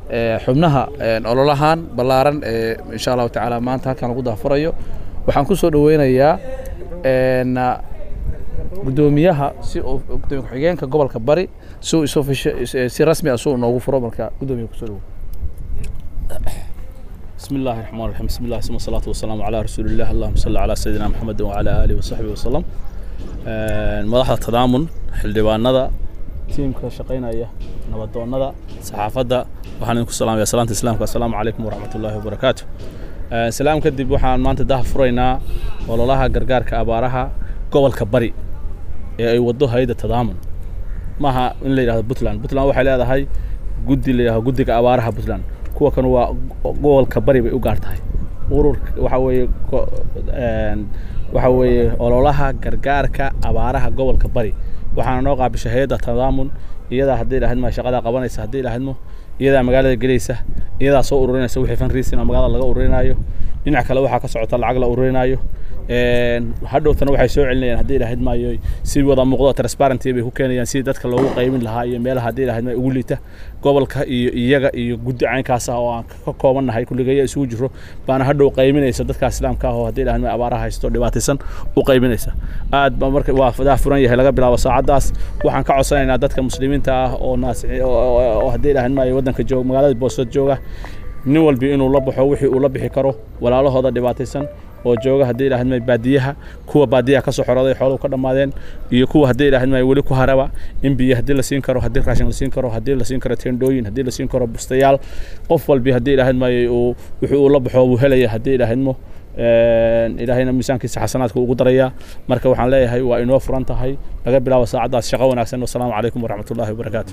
xubnaha ololahan ballaaran insha Allah taala maanta halkan ugu daafurayo waxaan ku soo dhaweynayaa gudoomiyaha si gudoomiye ku-xigeenka gobolka Bari si rasmi ah soo noogu furo marka gudoomiye ku soo dhawo بسم الله الرحمن الرحيم بسم الله والصلاة والسلام على رسول الله اللهم صل على سيدنا محمد وعلى آله وصحبه وسلم مدحda tadaamun xildhibaanada tiimka shaqeynaya nabadoonada saxaafada waxaan idinku salaamayaa salaanta islaamka assalaamu calaykum waraxmatullaahi wabarakaatuh salaam kadib waxaan maanta dah furaynaa ololaha gargaarka abaaraha gobolka Bari ee ay wado hay'adda tadaamun maaha in la yiraahdo Puntland waxay leedahay guddi la yiraahdo guddiga abaaraha Puntland kuwa kan waa gobolka Bari bay u gaartahay ururka waxa weeye ololaha gargaarka abaaraha gobolka Bari waxaana noo qaabishay hay'adda tadaamun iyada haddii ilaahay ma shaqada qabanaysa haddii ilaahay iyada magaalada galaysa iyada soo ururinaysa wixii fundraising magaalada laga ururinayo dhinac kale waxa ka socota lacag la ururinayo hadhowtana waxay soo celinayaan haddii ilaahay maayo si wada muuqdo transparency bay ku keenayaan si dadka loogu qaybin lahaa iyo meelaha haddii ilaahay ma ugu liita gobolka iyo iyaga iyo guddi caynkaas ah oo aan ka koobanahay kulligay isugu jiro baana hadhow qayminaysa dadka islaamka ah oo haddii ilaahay ma abaaraha haysto dhibaataysan u qaybinaysa aad ba marka waa fadaa furan yahay laga bilaabo saacadaas waxaan ka codsanaynaa dadka muslimiinta ah oo haddii ilaahay ma wadanka jooga magaalada Boosad jooga nin walba inuu la baxo wixii uu la bixi karo walaalahooda dhibaataysan oo jooga haddii ilaahay ma baadiyaha kuwa baadiyaha ka soo xorooday xooluhu ka dhamaadeen iyo kuwa haddii ilaahay ma wali ku haraba in biyo haddii la siin karo haddii raashin la siin karo haddii la siin karo teendooyin haddii la siin karo bustayaal qof walba haddii ilaahay ma wixii uu la baxo uu helaya haddii ilaahay ma ilaahayna miisaankiisa xasanaadka ugu daraya marka waxaan leeyahay waa inoo furan tahay laga bilaabo saacadaas shaqo wanaagsan wassalaamu calaykum waraxmatullaahi wabarakaatuh